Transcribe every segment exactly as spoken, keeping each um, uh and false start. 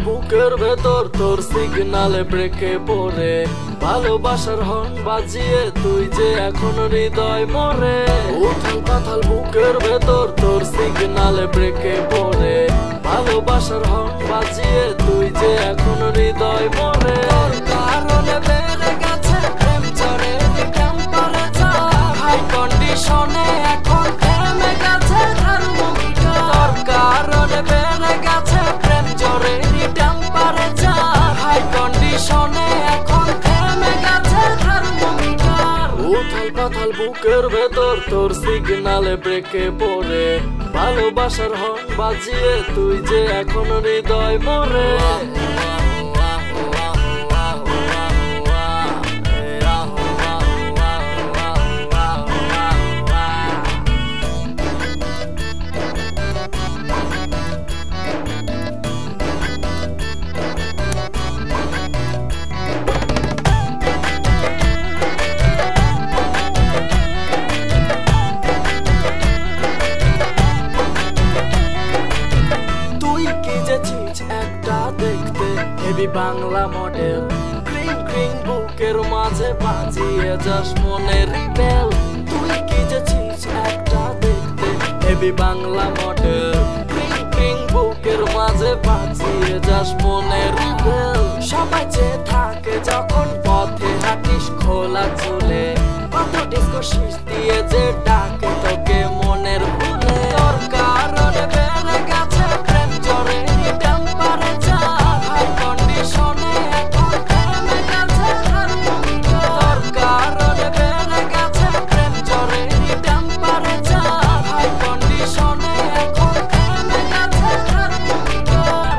বুকের ভেতর তোর সিগনালে ব্রেকে পড়ে ভালোবাসার হর্ন বাজিয়ে তুই যে এখন হৃদয় মরে। উথাল পাথাল বুকের ভেতর তোর সিগনালে ব্রেকে পড়ে ভালোবাসার হর্ন বাজিয়ে তুই যে এখন হৃদয় মরে। তোর কারণে বেড়ে গেছে প্রেম চড়ে টেম্পারেচার হাই কন্ডিশনে এখন থেমে গেছে থার্মোমিটার। তোর কারণে বেড়ে গেছে প্রেম চড়ে টেম্পারেচার হাই কন্ডিশনে এখন থেমে গেছে থার্মোমিটার। উথাল পাথাল বুকের ভেতর তোর সিগনালে ব্রেকে পড়ে ভালোবাসার হর্ন বাজিয়ে তুই যে এখন হৃদয় মরে। একটা দেখতে হেভি বাংলা মডেল ক্রিং ক্রিং বুকের মাঝে বাজিয়ে যাস মনের বেল। তুই কি যেছিস একটা দেখতে হেভি বাংলা মডেল ক্রিং ক্রিং বুকের মাঝে বাজিয়ে যাস মনের বেল। সবাই যে থাকে যখন পথে হাঁটিস খোলা চুলে কত ডিস্কো শীষ দিয়ে যে ডাকে তোকে মনের ভুলে। তোর কারণে বেড়ে গেছে প্রেম জোরে টেম্পারেচার হাই কন্ডিশনে এখন থেমে গেছে থার্মোমিটার। তোর কারণে বেড়ে গেছে প্রেম জোরে টেম্পারেচার হাই কন্ডিশনে এখন থেমে গেছে থার্মোমিটার।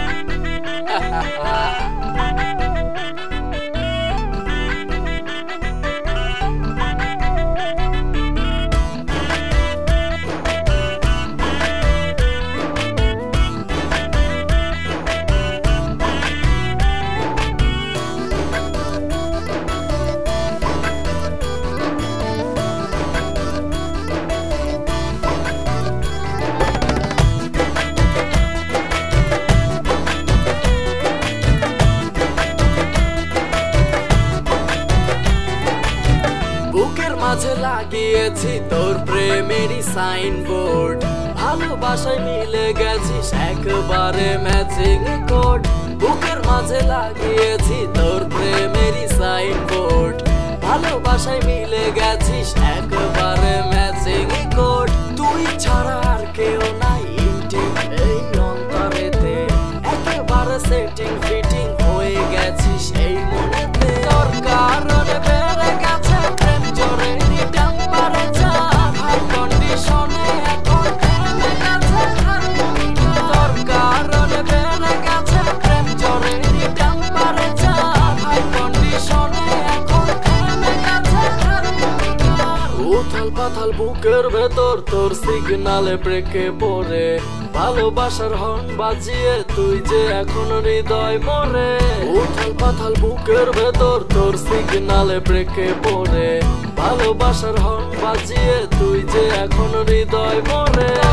বুকের মাঝে লাগিয়েছি তোর প্রেমেরই সাইনবোর্ড ভালোবাসায় মিলে গেছিস একবারে ম্যাচিং কোড। বুকের মাঝে লাগিয়েছি তোর প্রেমেরই সাইনবোর্ড ভালোবাসায় মিলে গেছিস একবারে ম্যাচিং কোড। তুই ছাড়া আর কেউ নাই ইনটেক এই অন্তরেতে একেবারে সেটিং ফিটিং হয়ে গেছিস এই মনেতে। তোর কারণে বেড়ে গেছে প্রেম জোরে টেম্পারেচার হাই কন্ডিশনে এখন থেমে গেছে থার্মোমিটার। তোর কারণে বেড়ে গেছে প্রেম জোরে টেম্পারেচার হাই কন্ডিশনে এখন থেমে গেছে থার্মোমিটার। উথাল পাথাল বুকের ভেতর তোর সিগনালে ব্রেকে পড়ে ভালোবাসার হর্ন বাজিয়ে তুই যে এখন হৃদয় মরে। উথাল পাথাল বুকের ভেতর তোর সিগনালে ব্রেকে পড়ে ভালোবাসার হর্ন বাজিয়ে তুই যে এখন হৃদয় মরে।